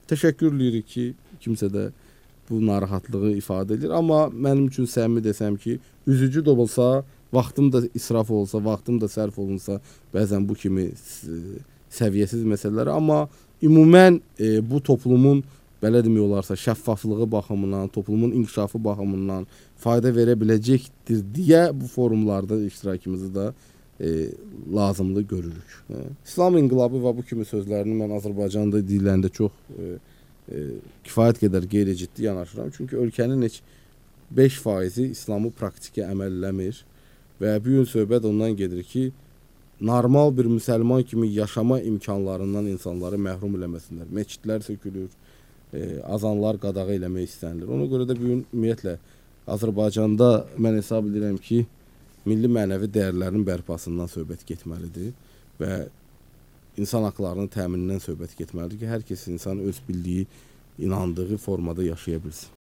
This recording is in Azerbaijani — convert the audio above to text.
təşəkkür edirik ki, kimsə də bu narahatlığı ifadə edir. Amma mənim üçün səmimi desəm ki, üzücü də olsa, vaxtım da israf olsa, vaxtım da sərf olunsa, bəzən bu kimi səviyyəsiz məsələlər. Amma ümumən bu toplumun belə demək olarsa şəffaflığı baxımından, toplumun inkişafı baxımından fayda verə biləcəkdir deyə bu forumlarda iştirakımızı da lazımlı görürük. İslam inqilabı və bu kimi sözlərini mən Azərbaycanda dillərində çox kifayət qədər qeyri-ciddi yanaşıram. Çünki ölkənin heç 5% İslamı praktikə əməl eləmir və bu gün söhbət ondan gedir ki, normal bir müsəlman kimi yaşama imkanlarından insanları məhrum eləməsinlər. Məscidlər sökülür, azanlar qadağa eləmək istənilir. Ona görə də bu gün ümumiyyətlə Azərbaycanda mən hesab edirəm ki, milli mənəvi dəyərlərin bərpasından söhbət getməlidir və insan haqlarının təminindən söhbət getməlidir ki, hər kəs insan öz bildiyi, inandığı formada yaşaya bilsin.